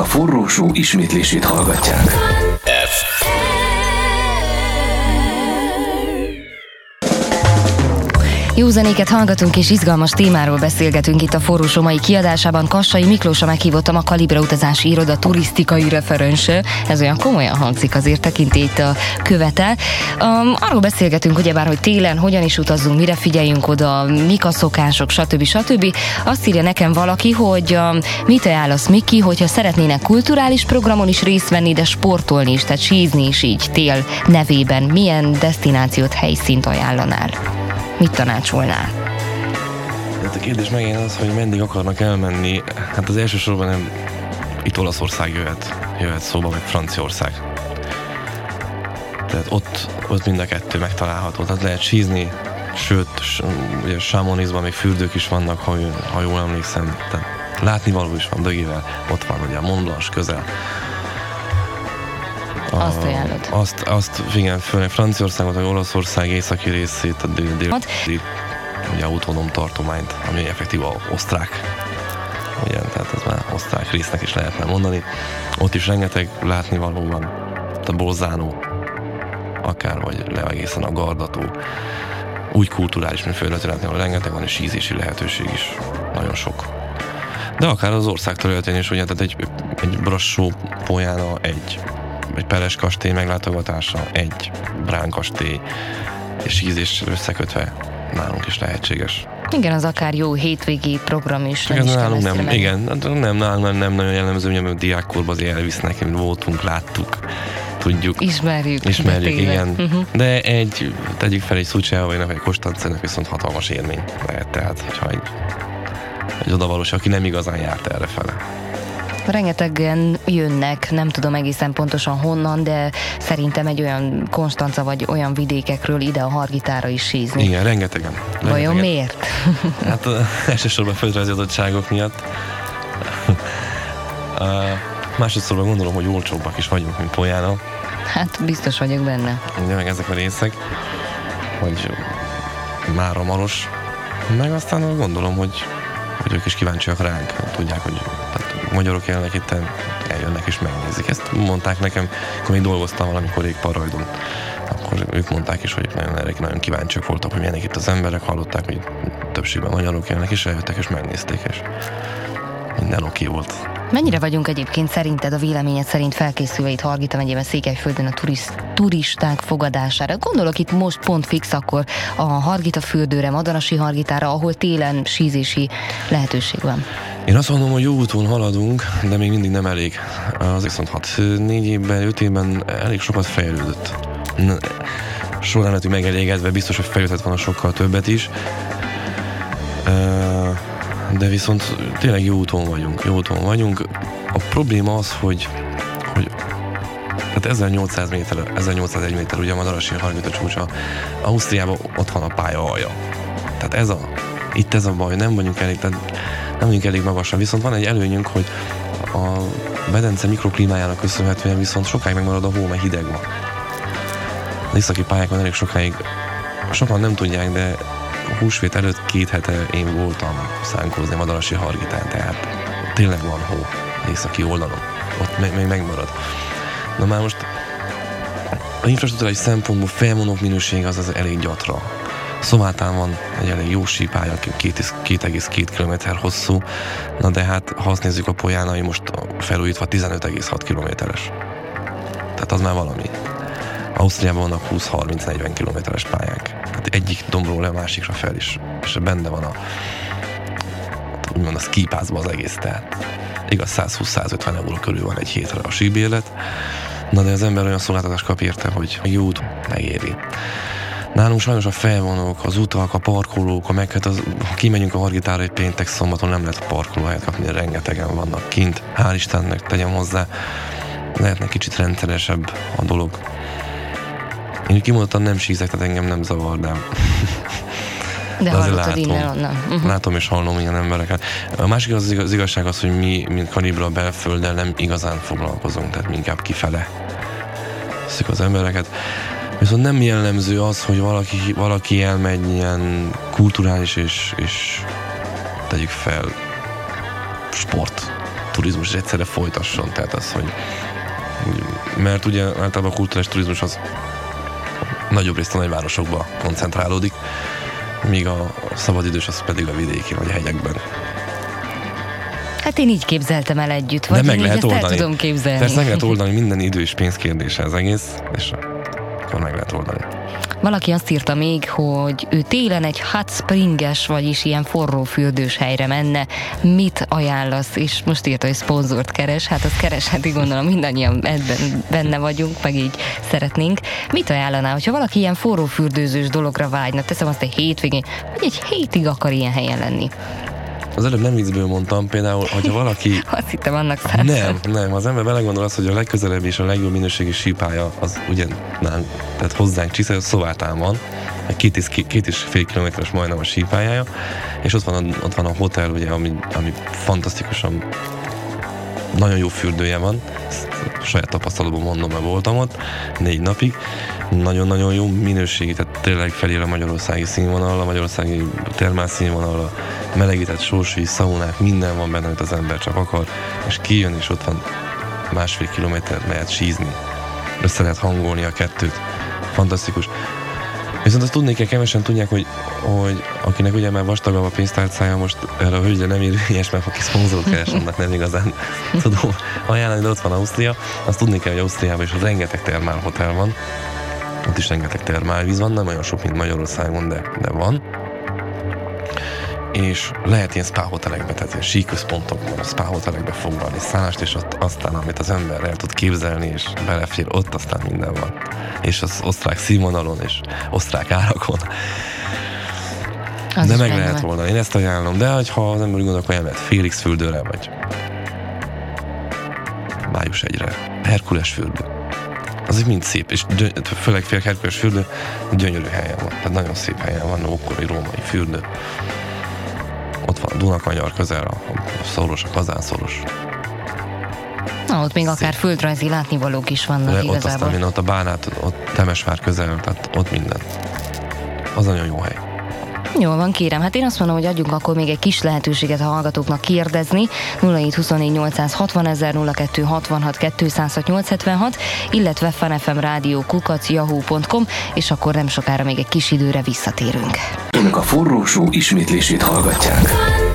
a Forró Show ismétlését hallgatják. Jó zenéket hallgatunk és izgalmas témáról beszélgetünk itt a Forró Show mai kiadásában. Kassai Miklósra meghívottam, a Kalibra utazási iroda turisztikai referense. Ez olyan komolyan hangzik, azért tekintélyt követel. Arról beszélgetünk ugyebár, hogy télen hogyan is utazzunk, mire figyeljünk oda, mik a szokások, stb. Azt írja nekem valaki, hogy mit ajánlasz, Miki, hogyha szeretnének kulturális programon is részt venni, de sportolni is, tehát sízni is így tél nevében. Milyen desztinációt, helyszínt ajánlanál? Mit tanácsolnál? Hát a kérdés megint az, hogy meddig akarnak elmenni. Hát az elsősorban nem itt Olaszország jöhet szóba, meg Franciaország. Tehát ott mind a kettő megtalálható. Tehát lehet sízni, sőt, ugye Chamonixban még fürdők is vannak, ha jól emlékszem. Tehát látnivaló is van Bögével, ott van ugye a Mont Blanc közel. Azt ajánlod? Azt igen, főleg Franciaországot, vagy Olaszország északi részét, a déli ugye autonóm tartományt, ami effektív osztrák. Ugye, tehát ez már osztrák résznek is lehetne mondani. Ott is rengeteg látnivaló van. A Bolzano, akár vagy le egészen a Gardató. Úgy kulturális, mint földetületnél, rengeteg van, és sízési lehetőség is. Nagyon sok. De akár az ország területén is, ugye, tehát egy Brassó Pojána, egy Peres kastély meglátogatása, egy Brán kastély, és sízés összekötve nálunk is lehetséges. Igen, az akár jó hétvégi program is. Nem is nálunk nem, igen, nálunk nem nagyon jellemző, hogy a diákkorban azért elvisznek, mint voltunk, láttuk, tudjuk. Ismerjük, igen. De tegyük fel egy Szucseávának, egy Konstancának viszont hatalmas élmény lehet, tehát, hogyha egy odavalós, aki nem igazán járt errefele. Rengetegen jönnek, nem tudom egészen pontosan honnan, de szerintem egy olyan Konstanca vagy olyan vidékekről ide a Hargitára is sízni. Igen, rengetegen. Vajon miért? Hát elsősorban földrajzi adottságok miatt. Másodszorban gondolom, hogy olcsóbbak is vagyunk, mint Pojána. Hát biztos vagyok benne. Ugye meg ezek a részek, hogy Mára Maros, meg aztán gondolom, hogy ők is kíváncsiak ránk, tudják, hogy magyarok jelenleg itt eljönnek és megnézik. Ezt mondták nekem, akkor még dolgoztam valamikor rég Parajdon. Akkor ők mondták is, hogy nagyon kíváncsiak voltak, hogy milyenek itt az emberek, hallották, hogy többségben magyarok jelenleg és eljöttek és megnézték, és minden oké volt. Mennyire vagyunk egyébként szerinted, a véleményed szerint felkészülve itt Hargita megyében, Székelyföldön a turisták fogadására? Gondolok itt most pont fix akkor a Hargita fürdőre, Madanasi Hargitára, ahol télen sízési lehetőség van. Én azt mondom, hogy jó úton haladunk, de még mindig nem elég. Az viszont 4 évben, 5 évben elég sokat fejlődött. Során lehet, hogy megelégedve, biztos, hogy fejlődhet volna sokkal többet is. De viszont tényleg jó úton vagyunk. A probléma az, hogy tehát 1801 méter ugye a Madarasi Hargita csúcsa, Ausztriában ott van a pálya alja. Tehát itt ez a baj, nem vagyunk elég magasan, viszont van egy előnyünk, hogy a medence mikroklímájának köszönhetően viszont sokáig megmarad a hó, mert hideg van. Az északi pályákon elég sokáig, sokan nem tudják, de a húsvét előtt 2 hete én voltam szánkózni Madarasi Hargitán, tehát tényleg van hó északi oldalon, ott még megmarad. Na már most a infrastruktúrális szempontból felvonók minőség az elég gyatra. Szomátán van egy elég jó sípálya, 2,2 km hosszú, na de hát ha azt nézzük, a Polyánai most felújítva 15,6 km-es. Tehát az már valami. Ausztriában vannak 20-30-40 km-es pályák. Tehát egyik dombról le a másikra fel is. És benne van úgymond a skipászba az egész. Tehát igaz, 120-150 euró körül van egy hétre a síbérlet. Na de az ember olyan szolgáltatást kap érte, hogy jó út megéri. Nálunk sajnos a felvonók, az utak, a parkolók, ha kimegyünk a Hargitára egy péntek szombaton, nem lehet parkolóhelyet kapni, rengetegen vannak kint. Hál' Istennek tegyem hozzá, lehetne kicsit rendszeresebb a dolog. Én kimondottan nem sízek, tehát engem nem zavar, de hallottad innen onnan. Látom és hallom ilyen embereket. A másik az igazság az, hogy mi, mint Kalibra belfölddel nem igazán foglalkozunk, tehát mi inkább kifele szik az embereket. Viszont nem jellemző az, hogy valaki elmegy ilyen kulturális és tegyük fel sport turizmus is egyszerre folytasson. Tehát az, hogy mert ugye általában a kulturális turizmus az nagyobb részt a nagyvárosokba koncentrálódik, míg a szabadidős az pedig a vidéki vagy a hegyekben. Hát én így képzeltem el együtt, vagy de meg én lehet ezt oldani. el tudom képzelni. Persze meg lehet oldani, minden idő és pénz kérdése az egész, és akkor meg lehet oldani. Valaki azt írta még, hogy ő télen egy hot springes, vagyis ilyen forró fürdős helyre menne. Mit ajánlasz? És most írta, hogy szponzort keres. Hát azt keresheti, gondolom mindannyian ebben benne vagyunk, meg így szeretnénk. Mit ajánlanál, hogyha valaki ilyen forró fürdőzős dologra vágyna? Teszem azt egy hétvégén, vagy egy hétig akar ilyen helyen lenni. Az előbb nem viccből mondtam, például, hogyha valaki... Azt hittem annak számít. Nem, az ember belegondol az, hogy a legközelebb és a legjobb minőségi sípálya az ugye nálunk, tehát hozzánk Csiszai, Szovátán van, 2,5 kilométeres majdnem a sípályája, és ott van a hotel, ugye, ami fantasztikusan nagyon jó fürdője van, ezt saját tapasztalatban mondom, mert voltam ott 4 napig, nagyon-nagyon jó minőségi, tehát tényleg felér a magyarországi színvonal, a magyarországi termál színvonal, a melegített sósvíz, szaunák, minden van benne, amit az ember csak akar, és kijön, és ott van 1,5 kilométer, mehet sízni. Össze lehet hangolni a kettőt. Fantasztikus. Viszont azt tudni kell, kevesen tudják, hogy akinek ugye már vastagabb a pénztárcája, most erre a hölgyre nem érvényes, mert aki szponzort keres, annak nem igazán tudom ajánlani, de ott van Ausztria. Azt tudni kell, hogy Ausztriában is rengeteg termálhotel van. Ott is rengeteg termálvíz van, nem olyan sok, mint Magyarországon, de van. És lehet ilyen spa hotelekbe, tehát ilyen síközpontokban, spa hotelekbe foglalni szállást, és ott aztán, amit az ember el tud képzelni, és belefér, ott aztán minden van. És az osztrák színvonalon, és osztrák árakon. De meg lehet volna, én ezt ajánlom. De ha az ember úgy gondolok, hogy elmehet Félix fürdőre, vagy Május 1-re, Herkules fürdő. Az így mind szép, és főleg Herkules fürdő gyönyörű helyen van. Tehát nagyon szép helyen van, ókori római fürdő. Ott van a Dunakanyar közel, a Szoros, a Kazánszoros. Na, ott még szép. Akár földrajzi látnivalók is vannak igazából. Ott aztán minden, ott a Bánát, ott Temesvár közel, tehát ott minden. Az nagyon jó hely. Jól van, kérem. Hát én azt mondom, hogy adjunk akkor még egy kis lehetőséget a hallgatóknak kérdezni. 0724 860 000 02 66 206 876, illetve funfmradio@yahoo.com, és akkor nem sokára még egy kis időre visszatérünk. Önök a forró show ismétlését hallgatják.